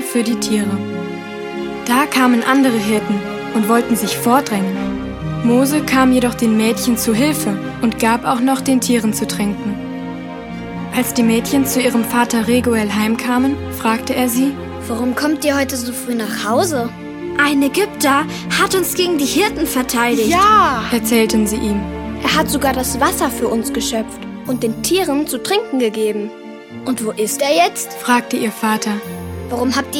für die Tiere. Da kamen andere Hirten und wollten sich vordrängen. Mose kam jedoch den Mädchen zu Hilfe und gab auch noch den Tieren zu trinken. Als die Mädchen zu ihrem Vater Reguel heimkamen, fragte er sie: Warum kommt ihr heute so früh nach Hause? Ein Ägypter hat uns gegen die Hirten verteidigt. Ja! erzählten sie ihm. Er hat sogar das Wasser für uns geschöpft und den Tieren zu trinken gegeben. Und wo ist er jetzt? fragte ihr Vater. Warum habt ihr